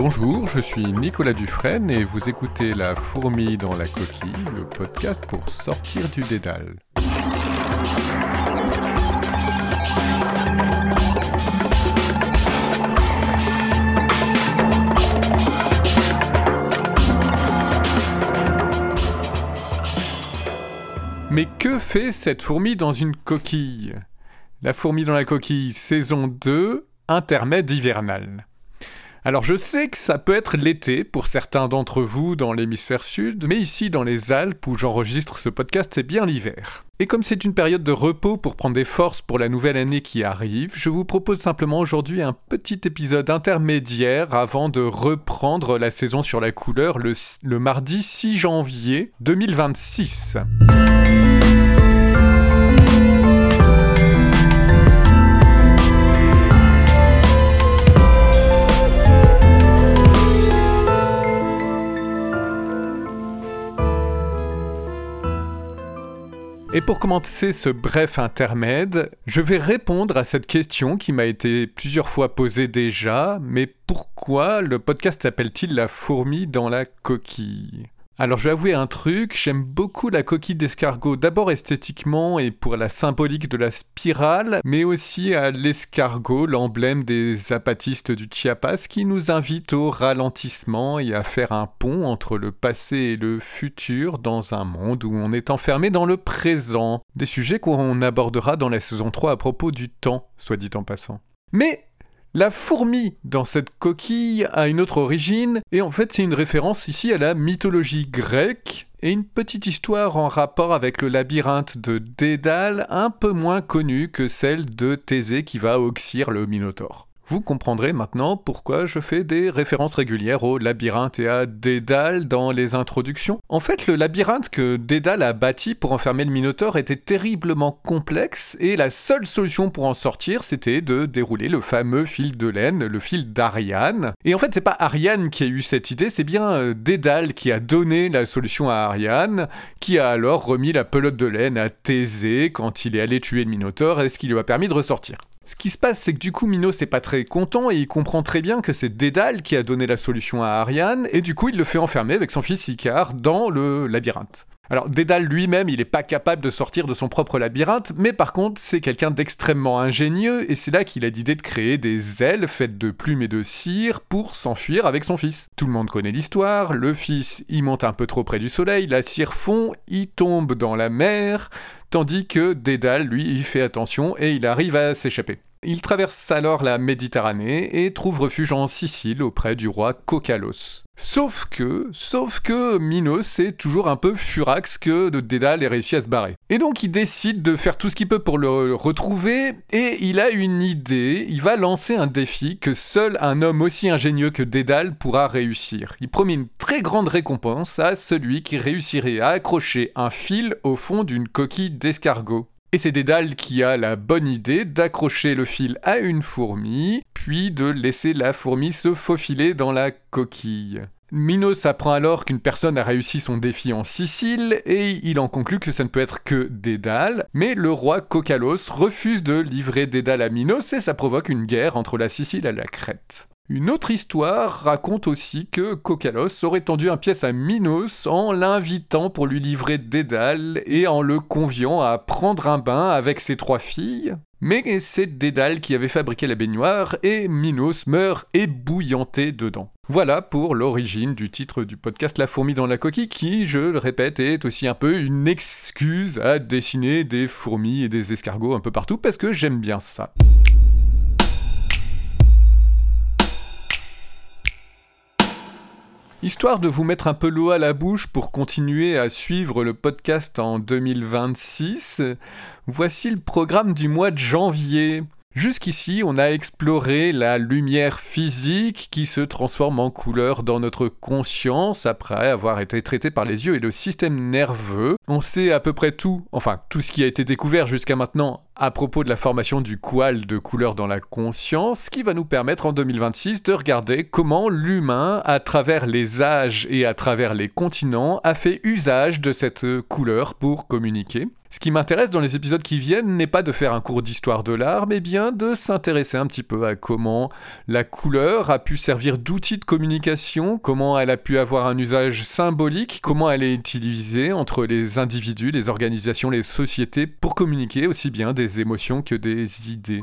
Bonjour, je suis Nicolas Dufresne et vous écoutez La fourmi dans la coquille, le podcast pour sortir du dédale. Mais que fait cette fourmi dans une coquille ? La fourmi dans la coquille, saison 2, intermède hivernal. Alors je sais que ça peut être l'été pour certains d'entre vous dans l'hémisphère sud, mais ici dans les Alpes où j'enregistre ce podcast, c'est bien l'hiver. Et comme c'est une période de repos pour prendre des forces pour la nouvelle année qui arrive, je vous propose simplement aujourd'hui un petit épisode intermédiaire avant de reprendre la saison sur la couleur le mardi 6 janvier 2026. Et pour commencer ce bref intermède, je vais répondre à cette question qui m'a été plusieurs fois posée déjà, mais pourquoi le podcast s'appelle-t-il La fourmi dans la coquille ? Alors je vais avouer un truc, j'aime beaucoup la coquille d'escargot, d'abord esthétiquement et pour la symbolique de la spirale, mais aussi à l'escargot, l'emblème des zapatistes du Chiapas, qui nous invite au ralentissement et à faire un pont entre le passé et le futur dans un monde où on est enfermé dans le présent. Des sujets qu'on abordera dans la saison 3 à propos du temps, soit dit en passant. Mais la fourmi dans cette coquille a une autre origine, et en fait c'est une référence ici à la mythologie grecque, et une petite histoire en rapport avec le labyrinthe de Dédale, un peu moins connue que celle de Thésée qui va oxyre le Minotaure. Vous comprendrez maintenant pourquoi je fais des références régulières au labyrinthe et à Dédale dans les introductions. En fait, le labyrinthe que Dédale a bâti pour enfermer le Minotaure était terriblement complexe et la seule solution pour en sortir, c'était de dérouler le fameux fil de laine, le fil d'Ariane. Et en fait, c'est pas Ariane qui a eu cette idée, c'est bien Dédale qui a donné la solution à Ariane, qui a alors remis la pelote de laine à Thésée quand il est allé tuer le Minotaure et ce qui lui a permis de ressortir. Ce qui se passe, c'est que du coup, Minos n'est pas très content et il comprend très bien que c'est Dédale qui a donné la solution à Ariane, et du coup, il le fait enfermer avec son fils Icare dans le labyrinthe. Alors, Dédale lui-même, il n'est pas capable de sortir de son propre labyrinthe, mais par contre, c'est quelqu'un d'extrêmement ingénieux, et c'est là qu'il a l'idée de créer des ailes faites de plumes et de cire pour s'enfuir avec son fils. Tout le monde connaît l'histoire, le fils, il monte un peu trop près du soleil, la cire fond, il tombe dans la mer, tandis que Dédale, lui, il fait attention et il arrive à s'échapper. Il traverse alors la Méditerranée et trouve refuge en Sicile auprès du roi Coccalos. Sauf que Minos est toujours un peu furax que Dédale ait réussi à se barrer. Et donc il décide de faire tout ce qu'il peut pour le retrouver, et il a une idée, il va lancer un défi que seul un homme aussi ingénieux que Dédale pourra réussir. Il promet une très grande récompense à celui qui réussirait à accrocher un fil au fond d'une coquille d'escargot. Et c'est Dédale qui a la bonne idée d'accrocher le fil à une fourmi, puis de laisser la fourmi se faufiler dans la coquille. Minos apprend alors qu'une personne a réussi son défi en Sicile, et il en conclut que ça ne peut être que Dédale, mais le roi Coccalos refuse de livrer Dédale à Minos, et ça provoque une guerre entre la Sicile et la Crète. Une autre histoire raconte aussi que Coccalos aurait tendu un piège à Minos en l'invitant pour lui livrer Dédale et en le conviant à prendre un bain avec ses 3 filles. Mais c'est Dédale qui avait fabriqué la baignoire et Minos meurt ébouillanté dedans. Voilà pour l'origine du titre du podcast La fourmi dans la coquille qui, je le répète, est aussi un peu une excuse à dessiner des fourmis et des escargots un peu partout parce que j'aime bien ça. Histoire de vous mettre un peu l'eau à la bouche pour continuer à suivre le podcast en 2026, voici le programme du mois de janvier. Jusqu'ici, on a exploré la lumière physique qui se transforme en couleur dans notre conscience après avoir été traitée par les yeux et le système nerveux. On sait à peu près tout ce qui a été découvert jusqu'à maintenant à propos de la formation du coual de couleur dans la conscience, ce qui va nous permettre en 2026 de regarder comment l'humain, à travers les âges et à travers les continents, a fait usage de cette couleur pour communiquer. Ce qui m'intéresse dans les épisodes qui viennent n'est pas de faire un cours d'histoire de l'art, mais bien de s'intéresser un petit peu à comment la couleur a pu servir d'outil de communication, comment elle a pu avoir un usage symbolique, comment elle est utilisée entre les individus, les organisations, les sociétés pour communiquer aussi bien des émotions que des idées.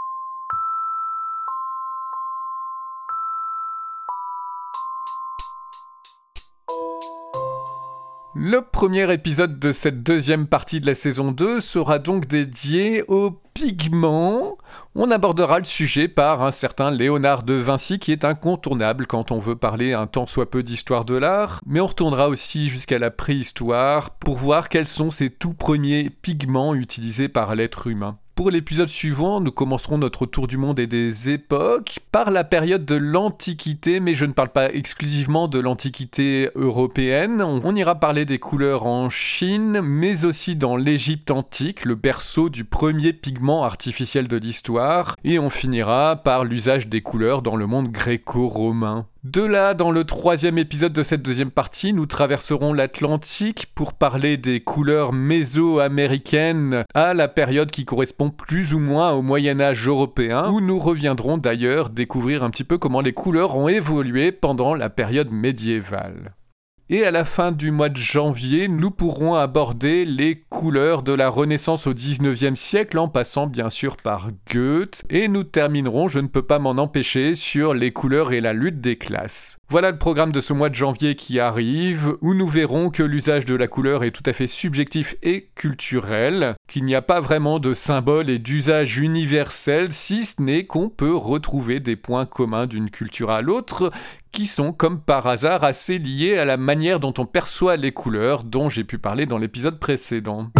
Le premier épisode de cette deuxième partie de la saison 2 sera donc dédié aux pigments. On abordera le sujet par un certain Léonard de Vinci qui est incontournable quand on veut parler un tant soit peu d'histoire de l'art, mais on retournera aussi jusqu'à la préhistoire pour voir quels sont ces tout premiers pigments utilisés par l'être humain. Pour l'épisode suivant, nous commencerons notre tour du monde et des époques par la période de l'Antiquité, mais je ne parle pas exclusivement de l'Antiquité européenne. On ira parler des couleurs en Chine, mais aussi dans l'Égypte antique, le berceau du premier pigment artificiel de l'histoire, et on finira par l'usage des couleurs dans le monde gréco-romain. De là, dans le troisième épisode de cette deuxième partie, nous traverserons l'Atlantique pour parler des couleurs mésoaméricaines à la période qui correspond plus ou moins au Moyen-Âge européen, où nous reviendrons d'ailleurs découvrir un petit peu comment les couleurs ont évolué pendant la période médiévale. Et à la fin du mois de janvier, nous pourrons aborder les couleurs de la Renaissance au XIXe siècle, en passant bien sûr par Goethe. Et nous terminerons, je ne peux pas m'en empêcher, sur les couleurs et la lutte des classes. Voilà le programme de ce mois de janvier qui arrive, où nous verrons que l'usage de la couleur est tout à fait subjectif et culturel, qu'il n'y a pas vraiment de symbole et d'usage universel, si ce n'est qu'on peut retrouver des points communs d'une culture à l'autre, qui sont comme par hasard assez liés à la manière dont on perçoit les couleurs dont j'ai pu parler dans l'épisode précédent.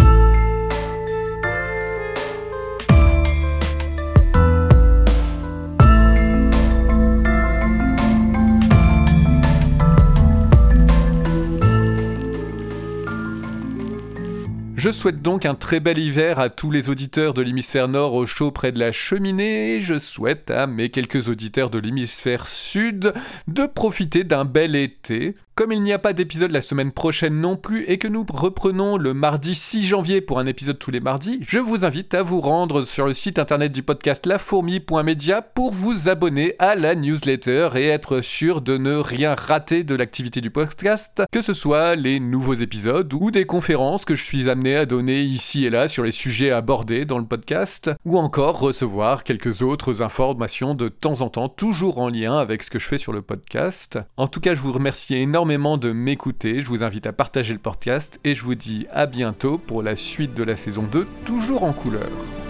Je souhaite donc un très bel hiver à tous les auditeurs de l'hémisphère nord au chaud près de la cheminée, et je souhaite à mes quelques auditeurs de l'hémisphère sud de profiter d'un bel été. Comme il n'y a pas d'épisode la semaine prochaine non plus et que nous reprenons le mardi 6 janvier pour un épisode tous les mardis, je vous invite à vous rendre sur le site internet du podcast lafourmi.media pour vous abonner à la newsletter et être sûr de ne rien rater de l'activité du podcast, que ce soit les nouveaux épisodes ou des conférences que je suis amené à donner ici et là sur les sujets abordés dans le podcast, ou encore recevoir quelques autres informations de temps en temps, toujours en lien avec ce que je fais sur le podcast. En tout cas, je vous remercie énormément de m'écouter, je vous invite à partager le podcast et je vous dis à bientôt pour la suite de la saison 2, toujours en couleur.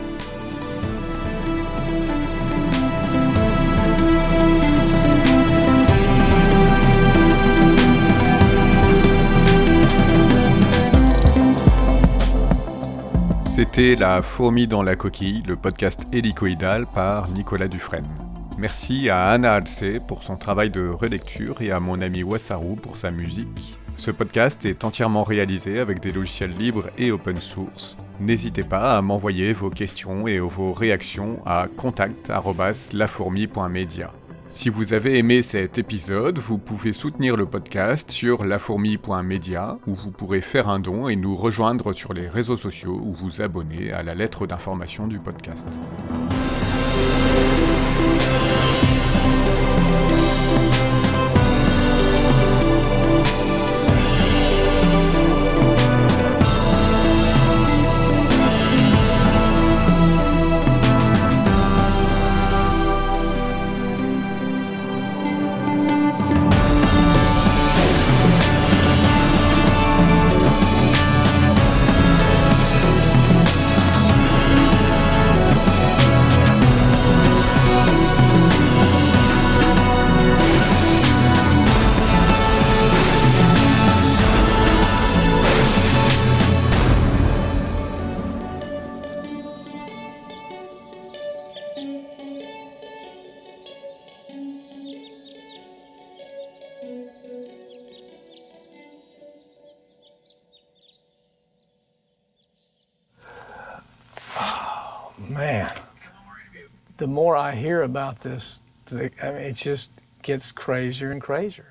C'était La fourmi dans la coquille, le podcast hélicoïdal par Nicolas Dufresne. Merci à Anna Alcé pour son travail de relecture et à mon ami Wassaru pour sa musique. Ce podcast est entièrement réalisé avec des logiciels libres et open source. N'hésitez pas à m'envoyer vos questions et vos réactions à contact@lafourmi.media. Si vous avez aimé cet épisode, vous pouvez soutenir le podcast sur lafourmi.media, où vous pourrez faire un don et nous rejoindre sur les réseaux sociaux ou vous abonner à la lettre d'information du podcast. man, the more I hear about this, it just gets crazier and crazier.